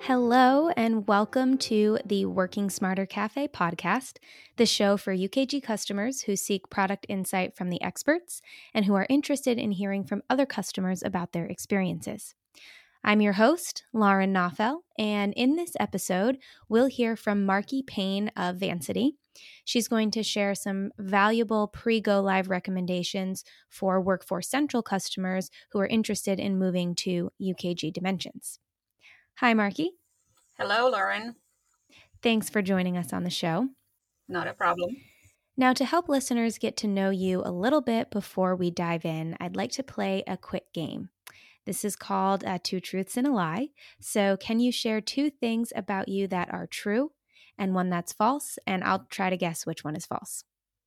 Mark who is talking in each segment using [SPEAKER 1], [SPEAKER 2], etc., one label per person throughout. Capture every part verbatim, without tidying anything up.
[SPEAKER 1] Hello, and welcome to the Working Smarter Cafe podcast, the show for U K G customers who seek product insight from the experts and who are interested in hearing from other customers about their experiences. I'm your host, Lauren Knoffel, and in this episode, we'll hear from Marky Payne of Vancity. She's going to share some valuable pre-go live recommendations for Workforce Central customers who are interested in moving to U K G Dimensions. Hi, Marky.
[SPEAKER 2] Hello, Lauren.
[SPEAKER 1] Thanks for joining us on the show.
[SPEAKER 2] Not a problem.
[SPEAKER 1] Now, to help listeners get to know you a little bit before we dive in, I'd like to play a quick game. This is called uh, Two Truths and a Lie. So can you share two things about you that are true and one that's false? And I'll try to guess which one is false.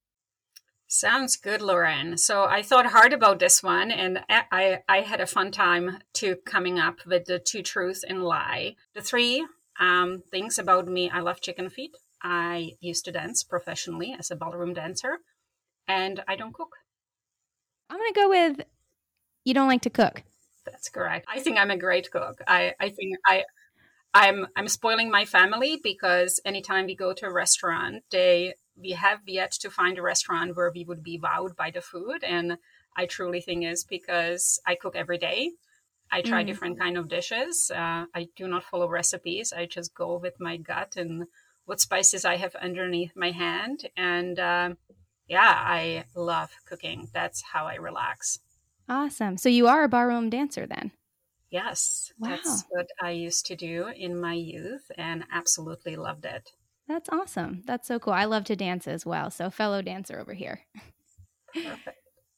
[SPEAKER 2] Sounds good, Lauren. So I thought hard about this one, and I, I had a fun time to coming up with the two truths and lie. The three um, things about me: I love chicken feet. I used to dance professionally as a ballroom dancer, and I don't cook.
[SPEAKER 1] I'm going to go with you don't like to cook.
[SPEAKER 2] That's correct. I think I'm a great cook. I, I think I I'm I'm spoiling my family because anytime we go to a restaurant, they we have yet to find a restaurant where we would be wowed by the food. And I truly think is because I cook every day. I try mm. different kind of dishes. Uh, I do not follow recipes. I just go with my gut and what spices I have underneath my hand. And uh, yeah, I love cooking. That's how I relax.
[SPEAKER 1] Awesome. So you are a barroom dancer then?
[SPEAKER 2] Yes, wow. That's what I used to do in my youth and absolutely loved it.
[SPEAKER 1] That's awesome. That's so cool. I love to dance as well. So fellow dancer over here.
[SPEAKER 2] Perfect.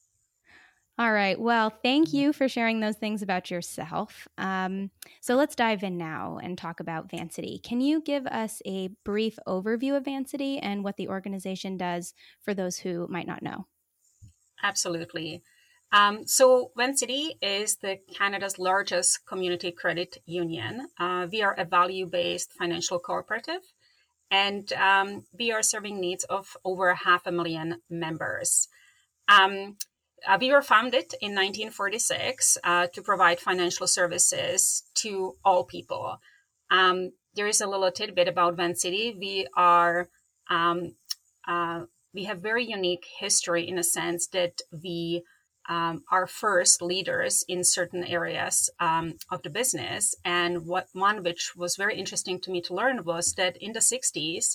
[SPEAKER 1] All right. Well, thank you for sharing those things about yourself. Um, so let's dive in now and talk about Vancity. Can you give us a brief overview of Vancity and what the organization does for those who might not know?
[SPEAKER 2] Absolutely. Um, so Vancity is the Canada's largest community credit union. Uh, we are a value-based financial cooperative, and um, we are serving needs of over half a million members. Um, uh, we were founded in nineteen forty-six uh, to provide financial services to all people. Um, there is a little tidbit about Vancity. We are um, uh, we have very unique history in a sense that we Um, are first leaders in certain areas um, of the business. And what one which was very interesting to me to learn was that in the sixties,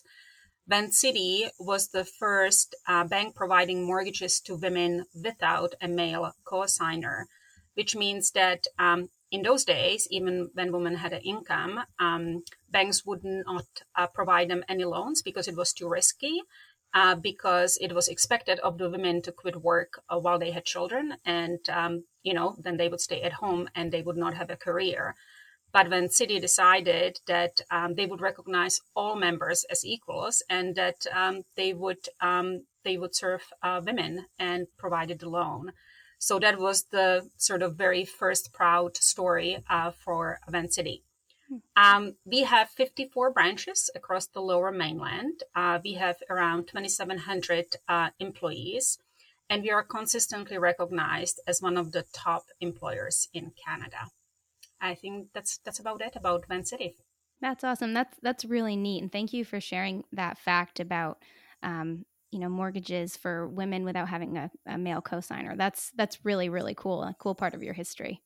[SPEAKER 2] Vancity was the first uh, bank providing mortgages to women without a male co-signer, which means that um, in those days, even when women had an income, um, banks would not uh, provide them any loans because it was too risky. Uh, because it was expected of the women to quit work uh, while they had children. And, um, you know, then they would stay at home and they would not have a career. But when Citi decided that um, they would recognize all members as equals and that um, they would um, they would serve uh, women and provided the loan. So that was the sort of very first proud story uh, for Vancity. Um, we have fifty-four branches across the Lower Mainland. Uh, we have around twenty-seven hundred uh, employees, and we are consistently recognized as one of the top employers in Canada. I think that's that's about it about Vancity.
[SPEAKER 1] That's awesome. That's that's really neat, and thank you for sharing that fact about um, you know mortgages for women without having a, a male co-signer. That's that's really really cool. A cool part of your history.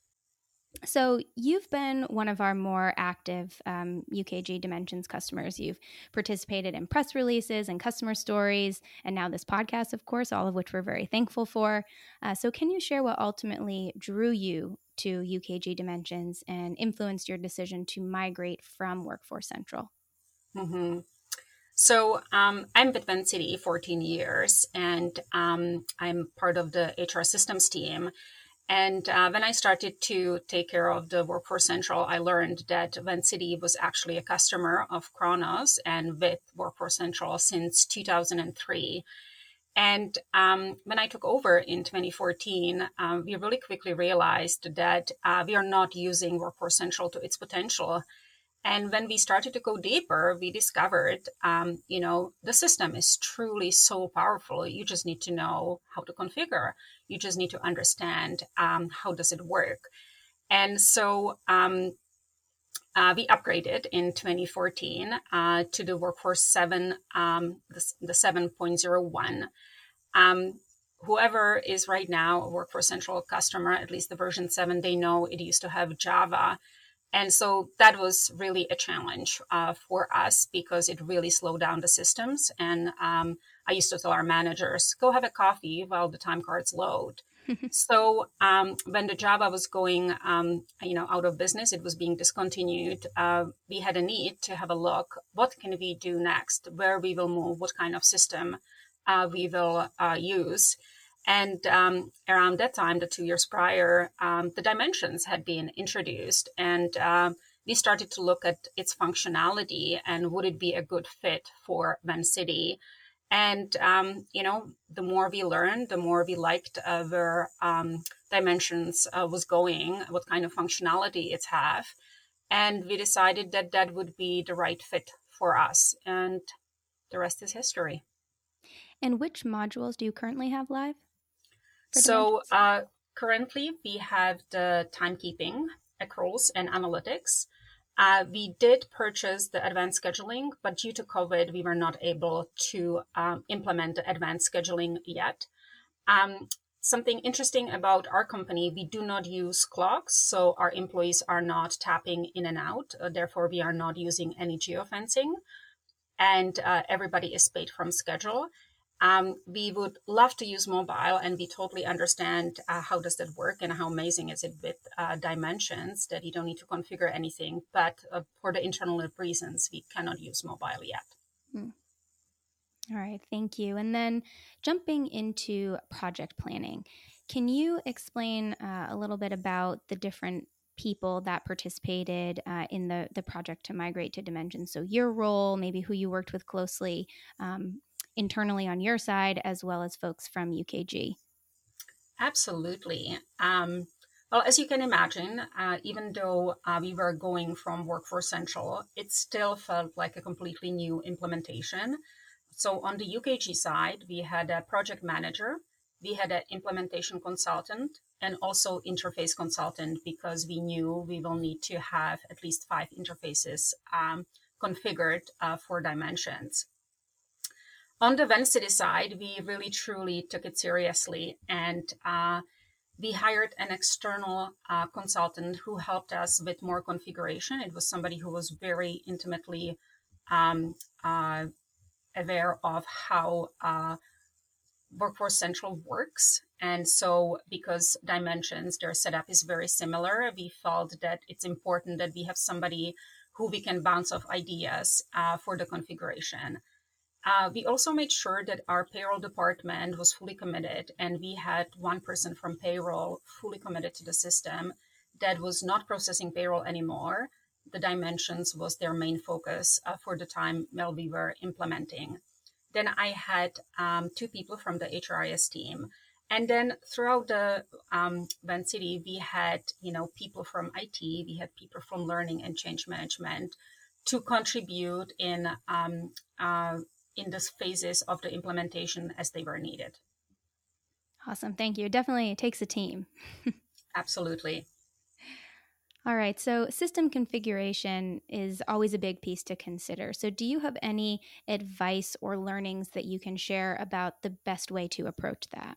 [SPEAKER 1] So you've been one of our more active um, U K G Dimensions customers. You've participated in press releases and customer stories, and now this podcast, of course, all of which we're very thankful for. Uh, so can you share what ultimately drew you to U K G Dimensions and influenced your decision to migrate from Workforce Central?
[SPEAKER 2] Mm-hmm. So um, I'm with Vancity fourteen years, and um, I'm part of the H R systems team. And uh, when I started to take care of the Workforce Central, I learned that Vancity was actually a customer of Kronos and with Workforce Central since two thousand three. And um, when I took over in twenty fourteen, um, we really quickly realized that uh, we are not using Workforce Central to its potential. And when we started to go deeper, we discovered, um, you know, the system is truly so powerful. You just need to know how to configure. You just need to understand um, how does it work. And so um, uh, we upgraded in twenty fourteen uh, to the Workforce seven, um, the, the seven point oh one. Um, whoever is right now a Workforce Central customer, at least the version seven, they know it used to have Java. And so that was really a challenge uh, for us because it really slowed down the systems. And um, I used to tell our managers, go have a coffee while the time cards load. So um, when the Java was going, um, you know, out of business, it was being discontinued. Uh, we had a need to have a look. What can we do next? Where we will move? What kind of system uh, we will uh, use? And um, around that time, the two years prior, um, the dimensions had been introduced, and uh, we started to look at its functionality and would it be a good fit for Vancity. And, um, you know, the more we learned, the more we liked uh, where um, dimensions uh, was going, what kind of functionality it have. And we decided that that would be the right fit for us. And the rest is history.
[SPEAKER 1] And which modules do you currently have live?
[SPEAKER 2] So uh, currently we have the timekeeping, accruals, and analytics. Uh, we did purchase the advanced scheduling, but due to COVID, we were not able to um, implement the advanced scheduling yet. Um, something interesting about our company, we do not use clocks, so our employees are not tapping in and out. Uh, therefore, we are not using any geofencing, and uh, everybody is paid from schedule. Um, we would love to use mobile, and we totally understand uh, how does that work and how amazing is it with uh, dimensions that you don't need to configure anything. But uh, for the internal reasons, we cannot use mobile yet.
[SPEAKER 1] Hmm. All right, thank you. And then jumping into project planning, can you explain uh, a little bit about the different people that participated uh, in the, the project to migrate to Dimensions? So your role, maybe who you worked with closely, um, internally on your side, as well as folks from U K G.
[SPEAKER 2] Absolutely. Um, well, as you can imagine, uh, even though uh, we were going from Workforce Central, it still felt like a completely new implementation. So on the U K G side, we had a project manager, we had an implementation consultant, and also interface consultant, because we knew we will need to have at least five interfaces um, configured uh, for dimensions. On the Vancity side, we really truly took it seriously, and uh, we hired an external uh, consultant who helped us with more configuration. It was somebody who was very intimately um, uh, aware of how uh, Workforce Central works. And so because dimensions, their setup is very similar, we felt that it's important that we have somebody who we can bounce off ideas uh, for the configuration. Uh, we also made sure that our payroll department was fully committed, and we had one person from payroll fully committed to the system that was not processing payroll anymore. The dimensions was their main focus uh, for the time while we were implementing. Then I had um, two people from the H R I S team. And then throughout the um, Vancity, we had, you know, people from I T, we had people from learning and change management to contribute in um, uh, in the phases of the implementation as they were needed.
[SPEAKER 1] Awesome. Thank you. It definitely takes a team.
[SPEAKER 2] Absolutely.
[SPEAKER 1] All right. So system configuration is always a big piece to consider. So do you have any advice or learnings that you can share about the best way to approach that?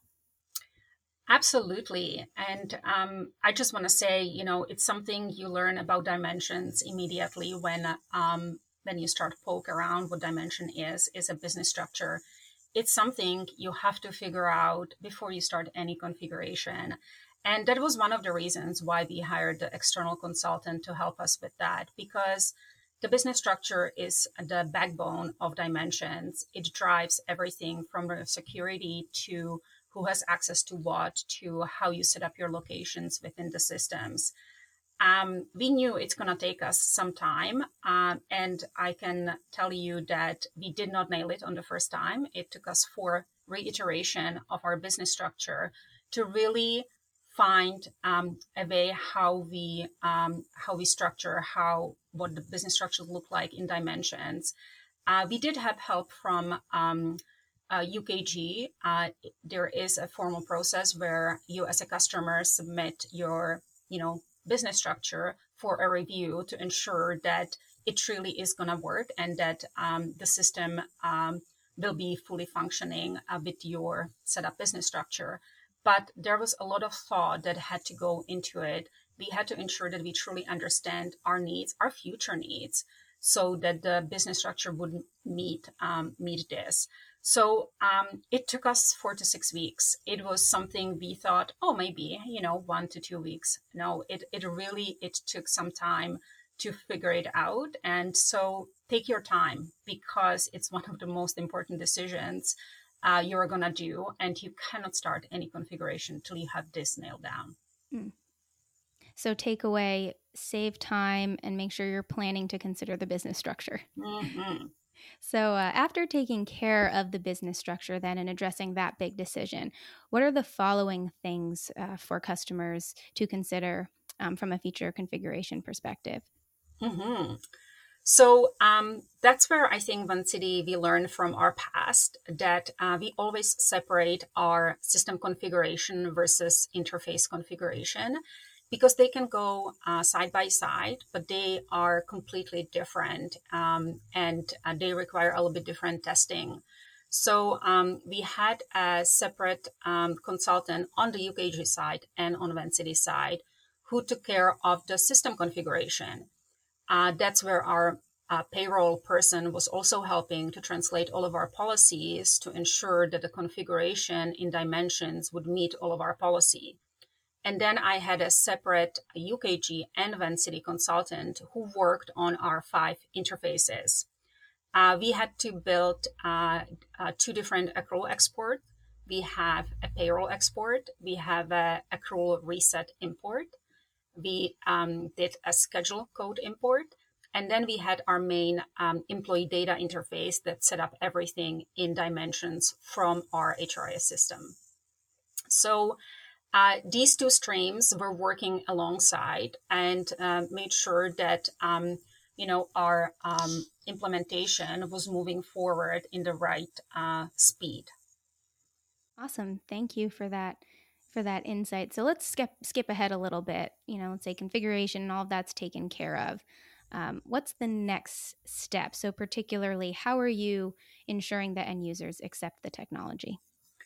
[SPEAKER 2] Absolutely. And um, I just want to say, you know, it's something you learn about dimensions immediately when um, when you start poke around what dimension is, is a business structure. It's something you have to figure out before you start any configuration. And that was one of the reasons why we hired the external consultant to help us with that, because the business structure is the backbone of dimensions. It drives everything from the security to who has access to what, to how you set up your locations within the systems. Um, we knew it's going to take us some time, uh, and I can tell you that we did not nail it on the first time. It took us for reiteration of our business structure to really find um, a way how we um, how we structure how what the business structure look like in dimensions. Uh, we did have help from um, uh, U K G. Uh, there is a formal process where you, as a customer, submit your you know business structure for a review to ensure that it truly is going to work and that um, the system um, will be fully functioning uh, with your setup business structure. But there was a lot of thought that had to go into it. We had to ensure that we truly understand our needs, our future needs, so that the business structure would meet um, meet this. So um, it took us four to six weeks. It was something we thought, oh, maybe, you know, one to two weeks. No, it, it really, it took some time to figure it out. And so take your time, because it's one of the most important decisions uh, you're going to do. And you cannot start any configuration till you have this nailed down.
[SPEAKER 1] Mm. So takeaway, save time and make sure you're planning to consider the business structure.
[SPEAKER 2] Mm-hmm.
[SPEAKER 1] So uh, after taking care of the business structure then and addressing that big decision, what are the following things uh, for customers to consider um, from a feature configuration perspective?
[SPEAKER 2] Mm-hmm. So um, that's where I think Vancity, we learned from our past that uh, we always separate our system configuration versus interface configuration, because they can go uh, side by side, but they are completely different um, and uh, they require a little bit different testing. So um, we had a separate um, consultant on the U K G side and on Vancity side who took care of the system configuration. Uh, that's where our uh, payroll person was also helping to translate all of our policies to ensure that the configuration in Dimensions would meet all of our policy. And then I had a separate U K G and Vancity consultant who worked on our five interfaces. Uh, we had to build uh, uh, two different accrual exports. We have a payroll export. We have a accrual reset import. We um, did a schedule code import. And then we had our main um, employee data interface that set up everything in Dimensions from our H R I S system. So uh, these two streams were working alongside and uh, made sure that um, you know our um, implementation was moving forward in the right uh, speed.
[SPEAKER 1] Awesome. Thank you for that for that insight. So let's skip skip ahead a little bit. You know, let's say configuration and all of that's taken care of. Um, what's the next step? So particularly, how are you ensuring that end users accept the technology?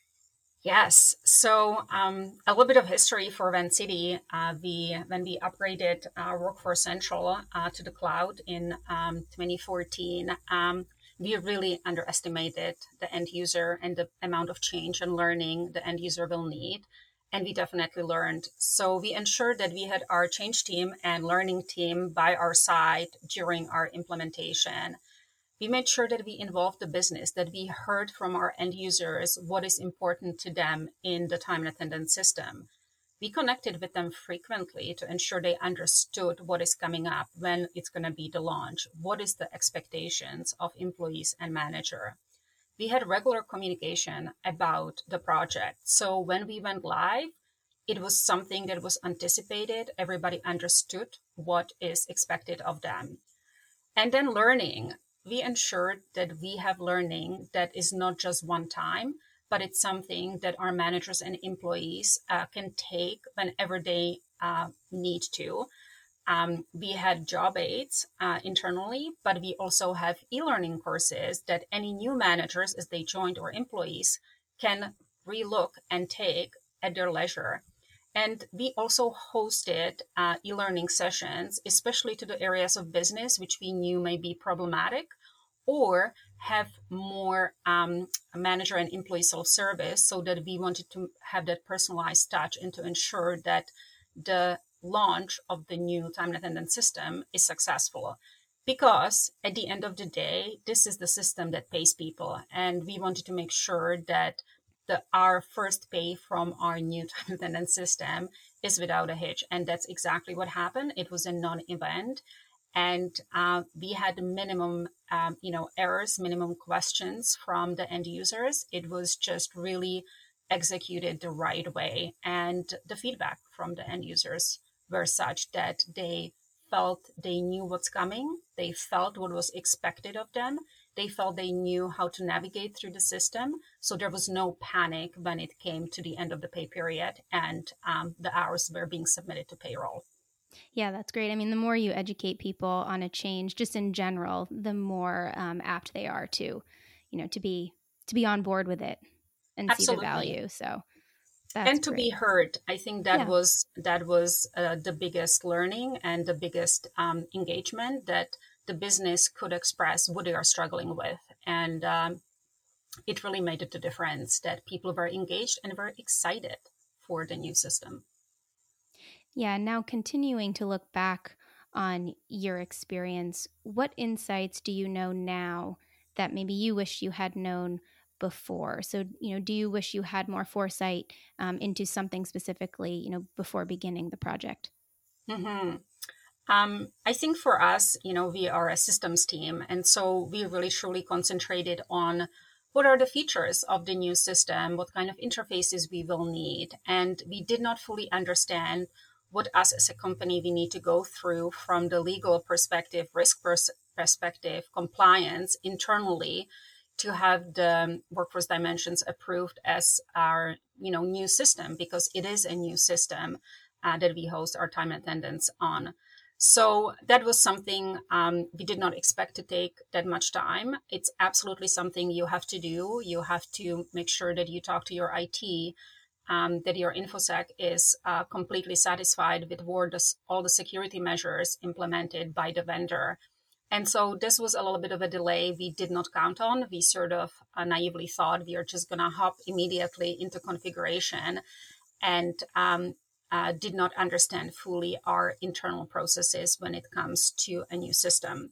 [SPEAKER 2] Yes. So um, a little bit of history for Vancity. Uh, we when we upgraded uh, Workforce Central uh, to the cloud in um, twenty fourteen, um, we really underestimated the end user and the amount of change and learning the end user will need. And we definitely learned. So we ensured that we had our change team and learning team by our side during our implementation. We made sure that we involved the business, that we heard from our end users what is important to them in the time and attendance system. We connected with them frequently to ensure they understood what is coming up, when it's going to be the launch, what is the expectations of employees and manager. We had regular communication about the project. So when we went live, it was something that was anticipated. Everybody understood what is expected of them. And then learning. We ensured that we have learning that is not just one time, but it's something that our managers and employees uh, can take whenever they uh, need to. Um, we had job aids uh, internally, but we also have e-learning courses that any new managers, as they joined, or employees, can relook and take at their leisure. And we also hosted uh, e-learning sessions, especially to the areas of business which we knew may be problematic or have more um, manager and employee self-service, so that we wanted to have that personalized touch and to ensure that the launch of the new time and attendance system is successful. Because at the end of the day, this is the system that pays people. And we wanted to make sure that the, our first pay from our new time attendance system is without a hitch. And that's exactly what happened. It was a non-event. And uh, we had minimum, um, you know, errors, minimum questions from the end users. It was just really executed the right way. And the feedback from the end users were such that they felt they knew what's coming. They felt what was expected of them. They felt they knew how to navigate through the system. So there was no panic when it came to the end of the pay period and um, the hours were being submitted to payroll.
[SPEAKER 1] Yeah, that's great. I mean, the more you educate people on a change, just in general, the more um, apt they are to, you know, to be to be on board with it and see the
[SPEAKER 2] Absolutely.
[SPEAKER 1] value. So that's
[SPEAKER 2] And to be
[SPEAKER 1] great.
[SPEAKER 2] heard. I think that
[SPEAKER 1] Yeah.
[SPEAKER 2] was that was uh, the biggest learning and the biggest um, engagement that the business could express what they are struggling with. And um, it really made it a difference that people were engaged and were excited for the new system.
[SPEAKER 1] Yeah. Now, continuing to look back on your experience, what insights do you know now that maybe you wish you had known before? So, you know, do you wish you had more foresight um, into something specifically, you know, before beginning the project?
[SPEAKER 2] Mm-hmm. Um, I think for us, you know, we are a systems team. And so we really truly concentrated on what are the features of the new system, what kind of interfaces we will need. And we did not fully understand what us as a company we need to go through from the legal perspective, risk pers- perspective, compliance internally to have the workforce dimensions approved as our, you know, new system, because it is a new system uh, that we host our time and attendance on. So that was something um, we did not expect to take that much time. It's absolutely something you have to do. You have to make sure that you talk to your I T, um, that your InfoSec is uh, completely satisfied with all the security measures implemented by the vendor. And so this was a little bit of a delay we did not count on. We sort of uh, naively thought we are just going to hop immediately into configuration, and um, uh, did not understand fully our internal processes when it comes to a new system.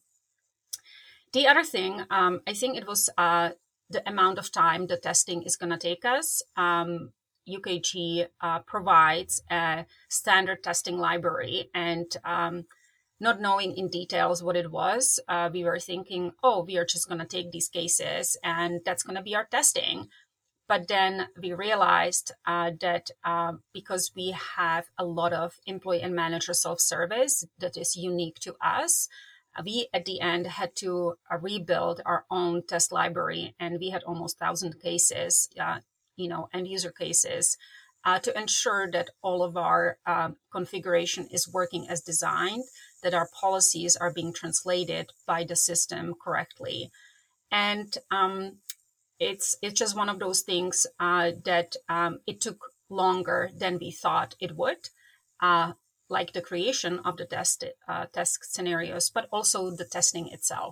[SPEAKER 2] The other thing, um, I think it was uh, the amount of time the testing is going to take us. Um, U K G uh, provides a standard testing library, and um, not knowing in details what it was, uh, we were thinking, oh, we are just going to take these cases and that's going to be our testing. But then we realized uh, that uh, because we have a lot of employee and manager self-service that is unique to us, we at the end had to uh, rebuild our own test library, and we had almost one thousand cases, uh, you know, end user cases, uh, to ensure that all of our uh, configuration is working as designed, that our policies are being translated by the system correctly. And um, it's it's just one of those things uh, that um, it took longer than we thought it would, uh, like the creation of the test uh, test scenarios, but also the testing itself.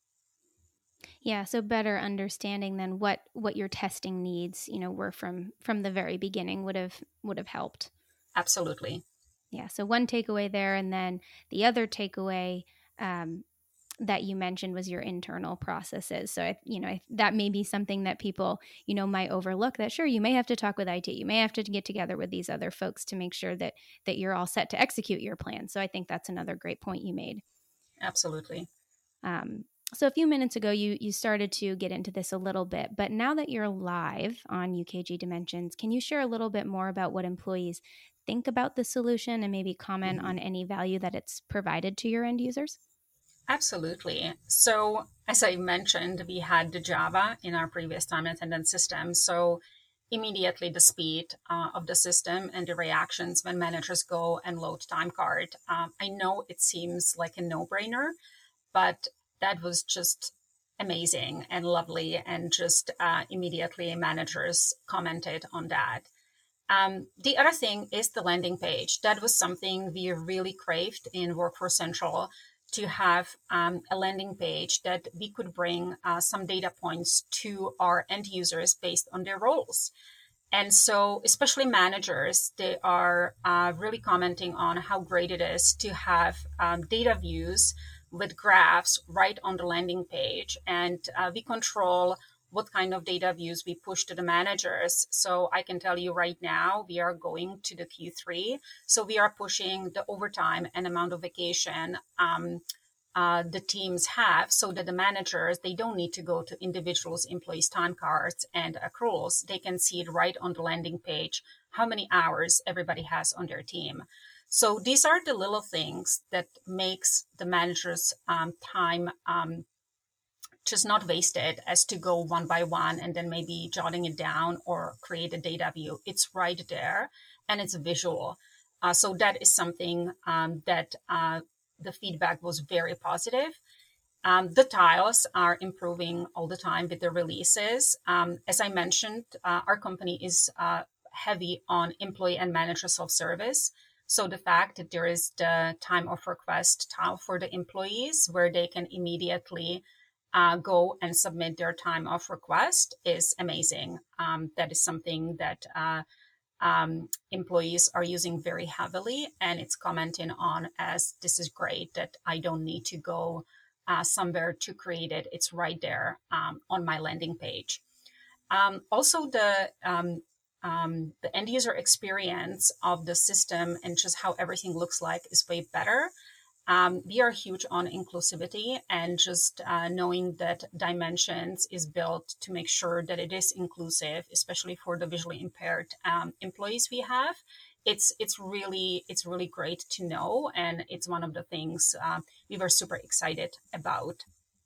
[SPEAKER 1] Yeah, so better understanding than what what your testing needs, you know, were from from the very beginning would have would have helped.
[SPEAKER 2] Absolutely.
[SPEAKER 1] Yeah, so one takeaway there, and then the other takeaway um, that you mentioned was your internal processes. So, I, you know, I, that may be something that people, you know, might overlook. That sure, you may have to talk with I T, you may have to get together with these other folks to make sure that that you're all set to execute your plan. So, I think that's another great point you made.
[SPEAKER 2] Absolutely.
[SPEAKER 1] Um, so a few minutes ago, you you started to get into this a little bit, but now that you're live on U K G Dimensions, can you share a little bit more about what employees think about the solution and maybe comment
[SPEAKER 2] Mm-hmm.
[SPEAKER 1] on any value that it's provided to your end users?
[SPEAKER 2] Absolutely. So, as I mentioned, we had the Java in our previous time and attendance system. So, immediately the speed uh, of the system and the reactions when managers go and load time card. Um, I know it seems like a no brainer, but that was just amazing and lovely. And just uh, immediately managers commented on that. Um, the other thing is the landing page. That was something we really craved in Workforce Central, to have um, a landing page that we could bring uh, some data points to our end users based on their roles. And so, especially managers, they are uh, really commenting on how great it is to have um, data views with graphs right on the landing page. And uh, we control what kind of data views we push to the managers. So I can tell you right now, we are going to the Q three. So we are pushing the overtime and amount of vacation um, uh, the teams have, so that the managers, they don't need to go to individuals, employees' time cards and accruals. They can see it right on the landing page, how many hours everybody has on their team. So these are the little things that makes the manager's um, time um, just not wasted as to go one by one and then maybe jotting it down or create a data view. It's right there and it's visual. Uh, so that is something um, that uh, the feedback was very positive. Um, the tiles are improving all the time with the releases. Um, as I mentioned, uh, our company is uh, heavy on employee and manager self-service. So the fact that there is the time of request tile for the employees where they can immediately uh, go and submit their time of request is amazing. Um, that is something that uh, um, employees are using very heavily, and it's commenting on as this is great that I don't need to go uh, somewhere to create it. It's right there um, on my landing page. Um, also, the um, um, the end user experience of the system and just how everything looks like is way better. Um, we are huge on inclusivity and just uh, knowing that Dimensions is built to make sure that it is inclusive, especially for the visually impaired um, employees we have. It's it's really it's really great to know, and it's one of the things uh, we were super excited about.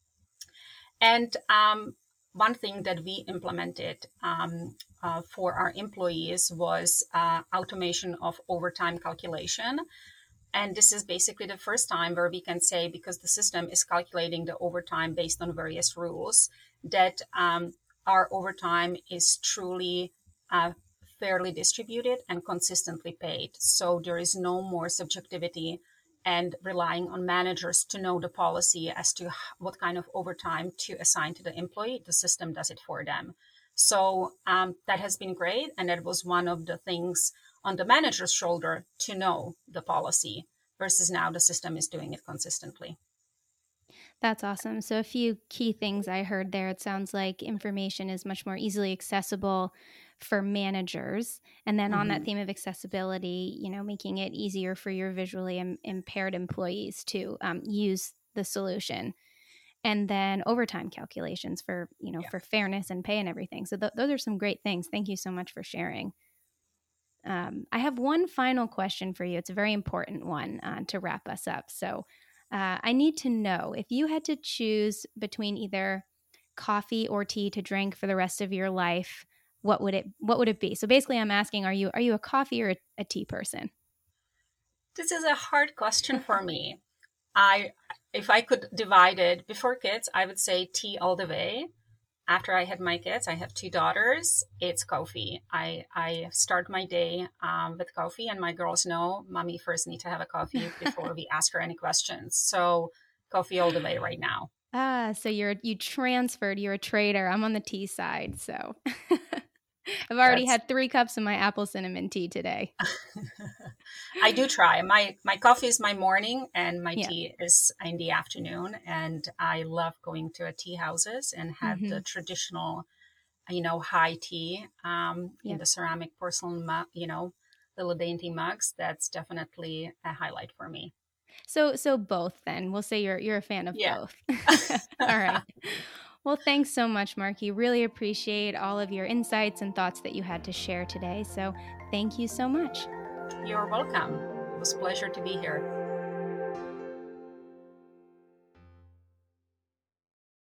[SPEAKER 2] And um, one thing that we implemented um, uh, for our employees was uh, automation of overtime calculation. And this is basically the first time where we can say, because the system is calculating the overtime based on various rules, that um, our overtime is truly uh, fairly distributed and consistently paid. So there is no more subjectivity and relying on managers to know the policy as to what kind of overtime to assign to the employee. The system does it for them. So um, that has been great. And that was one of the things on the manager's shoulder to know the policy, versus now the system is doing it consistently.
[SPEAKER 1] That's awesome. So a few key things I heard there. It sounds like information is much more easily accessible for managers. And then mm-hmm. on that theme of accessibility, you know, making it easier for your visually Im- impaired employees to um, use the solution. And then overtime calculations for, you know, yeah. for fairness and pay and everything. So th- those are some great things. Thank you so much for sharing. Um, I have one final question for you. It's a very important one uh, to wrap us up. So uh, I need to know, if you had to choose between either coffee or tea to drink for the rest of your life, what would it what would it be? So basically I'm asking, are you are you a coffee or a, a tea person?
[SPEAKER 2] This is a hard question for me. I if I could divide it before kids, I would say tea all the way. After I had my kids, I have two daughters, it's coffee. I, I start my day um, with coffee, and my girls know mommy first need to have a coffee before we ask her any questions. So coffee all the way right now.
[SPEAKER 1] Ah, so you're you transferred, you're a trader. I'm on the tea side, so I've already That's... had three cups of my apple cinnamon tea today.
[SPEAKER 2] I do try. My my coffee is my morning, and my yeah. tea is in the afternoon. And I love going to a tea houses and have mm-hmm. the traditional, you know, high tea um, yeah. in the ceramic porcelain, mu- you know, little dainty mugs. That's definitely a highlight for me.
[SPEAKER 1] So so both then. We'll say you're you're a fan of yeah. both. All right. Well, thanks so much, Marky. Really appreciate all of your insights and thoughts that you had to share today. So thank you so much.
[SPEAKER 2] You're welcome. It was a pleasure to be here.